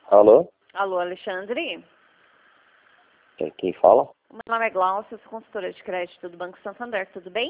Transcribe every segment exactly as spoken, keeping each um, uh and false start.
Alô? Alô, Alexandre? É, quem fala? Meu nome é Glaucia, sou consultora de crédito do Banco Santander, tudo bem?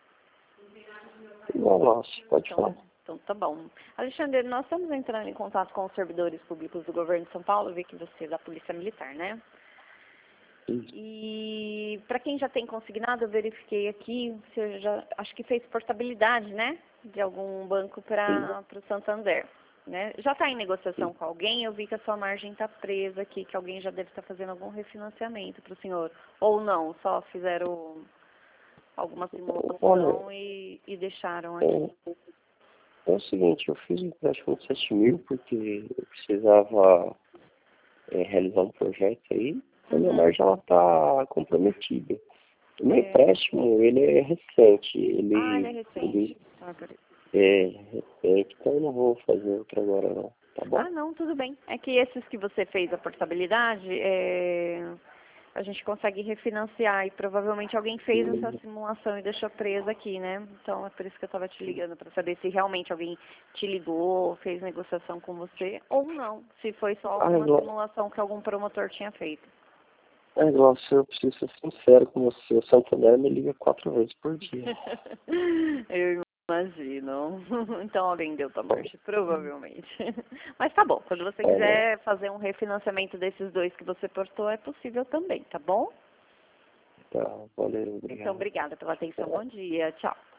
Não, nossa, pode Então, falar. então tá bom. Alexandre, nós estamos entrando em contato com os servidores públicos do governo de São Paulo, vi que você é da Polícia Militar, né? Isso. E para quem já tem consignado, eu verifiquei aqui, você já, acho que fez portabilidade, né? De algum banco para o Santander. Né? Já está em negociação com alguém, eu vi que a sua margem está presa aqui, que alguém já deve estar fazendo algum refinanciamento para o senhor. Ou não, só fizeram alguma Olha, simulação e, e deixaram é, aqui. é o seguinte, eu fiz um empréstimo de sete mil porque eu precisava é, realizar um projeto aí, então minha Uhum. margem ela está comprometida. O meu É. empréstimo, ele é recente, Ah, ele é ele, recente. ele Ah, peraí. é recente, então eu não vou fazer outro agora não, tá bom? Ah, não, tudo bem. É que esses que você fez a portabilidade, é, a gente consegue refinanciar e provavelmente alguém fez essa simulação e deixou presa aqui, né? Então é por isso que eu estava te ligando, para saber se realmente alguém te ligou, fez negociação com você ou não, se foi só Ah, alguma Glau- simulação que algum promotor tinha feito. ah, Glaucia, eu preciso ser sincero com você, o Santander me liga quatro vezes por dia. Eu imagino. Então alguém deu tua marcha, provavelmente. Mas tá bom, quando você É, né? quiser fazer um refinanciamento desses dois que você portou, é possível também, tá bom? Tá, valeu, Então, obrigado. obrigada pela atenção. Bom dia. Tchau.